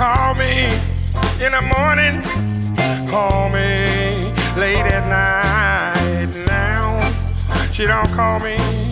call me in the morning, call me late at night. Now she don't call me